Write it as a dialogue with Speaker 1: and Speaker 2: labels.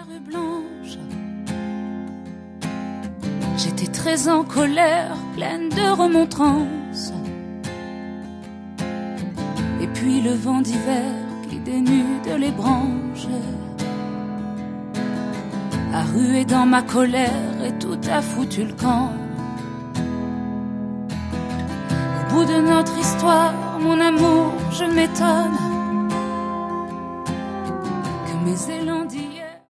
Speaker 1: rue Blanche. J'étais très en colère, pleine de remontrances. Et puis le vent d'hiver qui dénude les branches a rué dans ma colère et tout a foutu le camp. Au bout de notre histoire, mon amour, je m'étonne